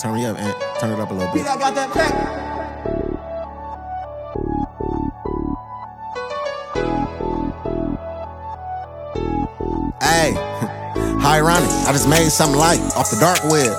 Turn me up, Ant. Turn it up a little bit. I got that pack. Hey, how ironic. I just made something light off the dark web.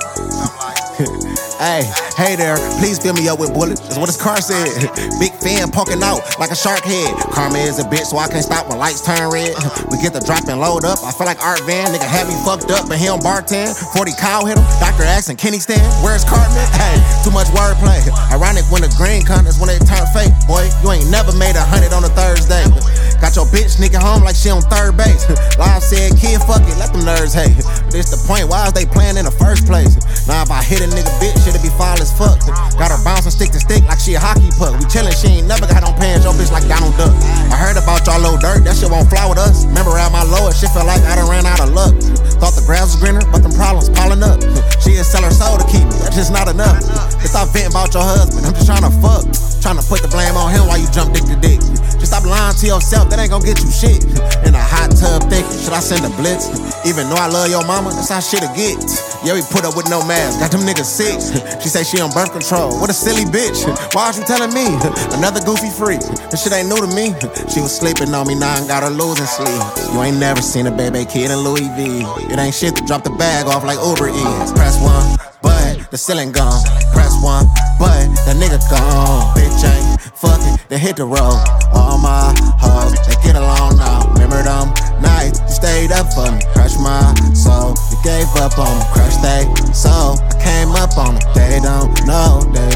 Hey there, please fill me up with bullets. That's what his car said. Big fan poking out like a shark head. Karma is a bitch, so I can't stop when lights turn red. We get the drop and load up. I feel like Art Van, nigga had me fucked up, but he don't bartend. 40 Kyle hit him. Dr. Axe and Kenny stand. Where's Cartman? Hey, too much wordplay. Ironic when the green comes, that's when it turn fake. Boy, you ain't never made 100 on a Thursday. Got your bitch sneaking home like she on third base. Live said, kid, fuck it, let them nerds hate. But it's the point, why is they playing in the first place? Now if I hit a nigga bitch, shit'll be foul as fuck. Got her bouncing stick to stick like she a hockey puck. We chillin', she ain't never got on pants, your bitch like Donald Duck. I heard about y'all low dirt, that shit won't fly with us. Remember at my lowest, shit felt like I done ran out of luck. Thought the grass was greener, but them problems piling up. She'll sell her soul to keep me, that's just not enough. Stop venting about your husband, I'm just tryna fuck. Tryna put the blame on him while you jump dick to dick. Just stop lying to yourself, that ain't gon' get you shit. In a hot tub thick, should I send a blitz? Even though I love your mama, that's how shit'll get. Yeah, we put up with no mask, got them niggas sick. She say she on birth control, what a silly bitch. Why aren't you telling me? Another goofy freak, this shit ain't new to me. She was sleeping on me, now I got her losing sleep. You ain't never seen a baby kid in Louis V. It ain't shit to drop the bag off like Uber Eats. Press one, but the ceiling gone. Press one, but the nigga gone. Bitch ain't fucking, they hit the road. All my hoes, they get along now. Remember them nights, you stayed up for me. Crushed my soul, you gave up on me. Crushed they soul, I came up on them. They don't know, they